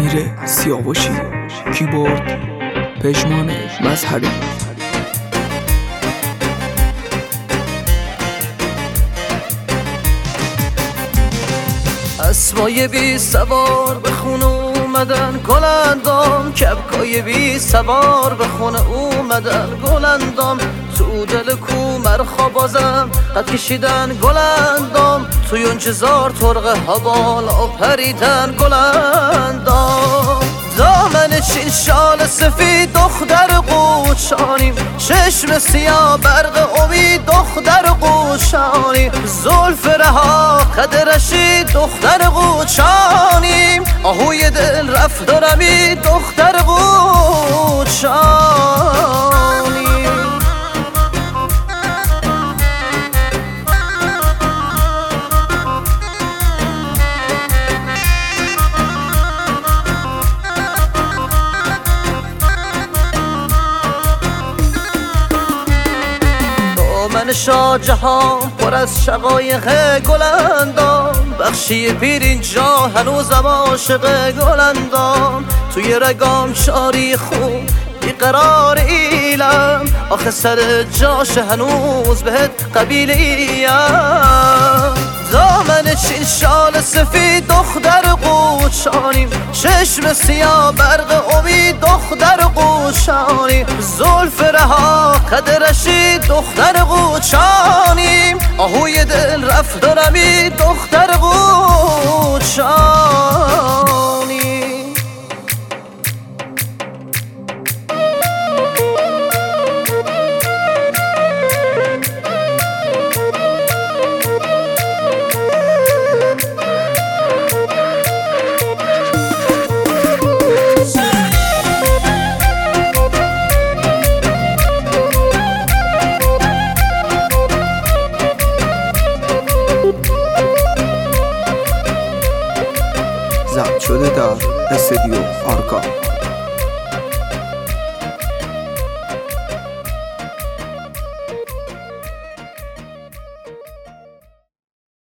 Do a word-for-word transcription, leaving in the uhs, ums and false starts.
امیر سیاوشی، کیبورد پژمان مظهری. اسبای بی سوار به خونه اومدن گلندام، کبکای بی سوار به خونه اومدن گلندام. تو دل کومر خوابازم قد کشیدن گلندام، توی انتظار طرق هوا پریدن گلندام. دامن چین شال سفید دختر قوچانیم، چشم سیاه برق امید دختر قوچانیم. زلف رها قد رشید دختر قوچانیم، آهوی دل رفت دارمی دختر قوچانیم. من شاه جهان پر از شقایق گلندام، بخشی پیر اینجا هنوزم عاشق گلندام. توی رگام شاری خون بیقرار ایلم، آخه سر جاش هنوز بهت قبیلیم. دامن چین شال سفید دختر قوچانیم، چشم سیاه برق امید دختر قوچانیم. زلف رها قد رشید دختر قوچانیم، آهوی دل رفت دارمی دختر قوچانیم. ضبط شده در استودیو آرکا.